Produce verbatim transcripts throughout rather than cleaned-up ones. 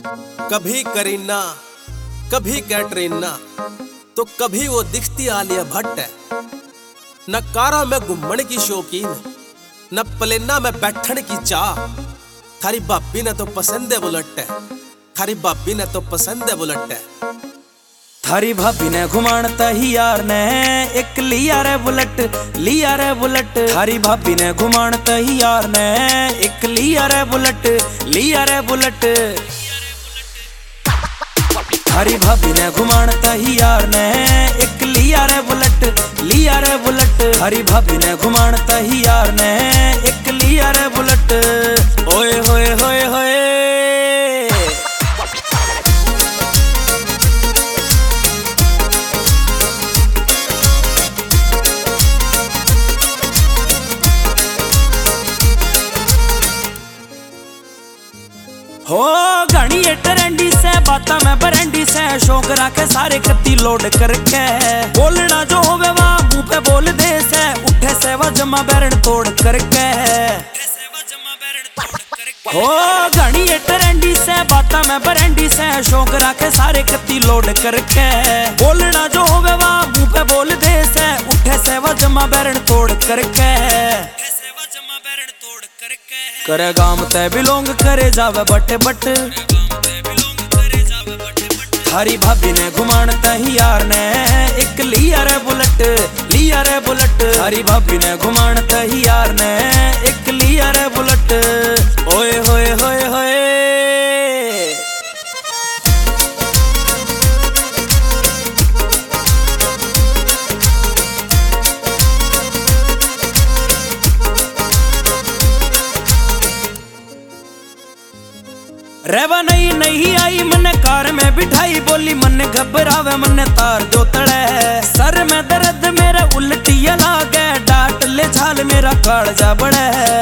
कभी करीना, कभी कैटरीना, तो कभी वो दिखती आलिया भट्ट है। न कारा में घूमने की शौकीन, न प्लेना में बैठने की चाह। थारी भाभी ने तो पसंद है बुलेट है, थारी भाभी ने तो पसंद है बुलेट है। थारी भाभी ने घुमानता ही यार ने एक लिया रे बुलेट, लिया रे बुलेट। थारी भाभी ने घुमानता ही यार ने एक लिया रे बुलेट, लिया रे बुलेट। थारी भाभी ने घुमानता ही यार ने एक लिया रे बुलेट, लिया रे बुलेट। थारी भाभी ने घुमानता ही यार ने एक लिया रे बुलेट। ओए होए होए होए हो घनी ट्रेंडी से बाता में बरेंडी से शौक रखे सारे कत्ती लोड करके। बोलना जो होवे वहाँ मुंह पे बोल दे से उठे से वह जमा बैरन तोड़ करके। हो घनी ट्रेंडी से बाता में बरेंडी से शौक रखे सारे कत्ती लोड करके। बोलना जो होवे वहाँ मुंह पे बोल दे से उठे से वह जमा बैरन तोड़ करके। करे गाम ते बिलोंग करे जावे बट बट। थारी भाभी ने घुमानता ही यार ने एक लिया रे बुलेट, लिया रे बुलेट। थारी भाभी ने घुमानता ही यार ने एक लिया रे बुलेट। ओए होए होए होए रेवा नहीं नहीं आई मने कार में बिठाई। बोली मने घबरावे मने तार जो तड़े। सर में दर्द मेरे उल्टिया लागे, डांट ले झाल मेरा कालजा बड़े।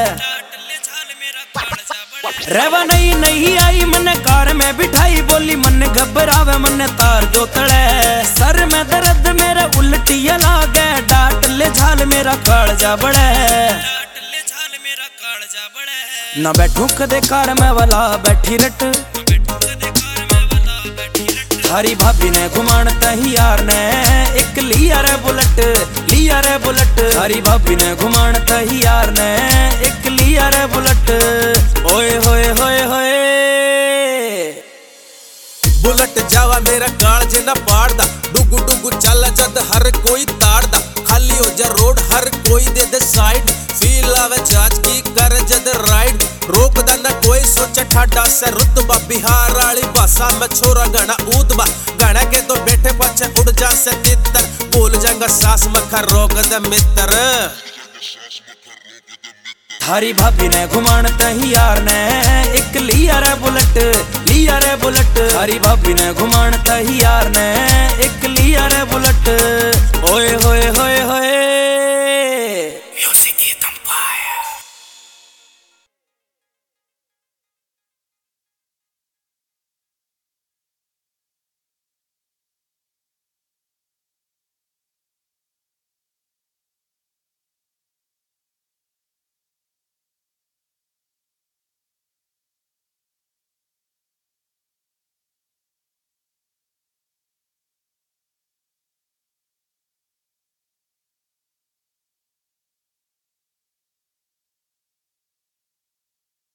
रेवा नहीं नहीं आई मने कार में बिठाई। बोली मने घबरावे मने तार जो तड़े। सर में दर्द मेरे उल्टिया लागे, डांट ले झाल मेरा कालजा बड़े। ना बैठू कदे कार में वाला बैठी रट। थारी भाभी ने घुमानता ही यार ने एक लिया रे बुलेट, लिया रे बुलेट। थारी भाभी ने घुमानता ही यार ने एक लिया रे बुलेट। ओए होए होए होए बुलेट जावा मेरा कालजे न पाड़दा। डुगु डुगु चल जद हर कोई ताड़दा। खाली हो जा रोड हर कोई दे दे साइड। फील आवे जाज की कर जद राइड। रोक दा न कोई सोचे ठाडा से रुतबा। बिहार वाली भाषा में छोरा गणा ऊतबा। गणा के तो बैठे पछे उड़ जा से तितर। भूल जाएगा सास मखा रोक दे मित्र। थारी भाभी ने घुमानता ही यार ने एक लिया रे बुलेट, लिया रे बुलेट। थारी भाभी ने घुमानता ही यार ने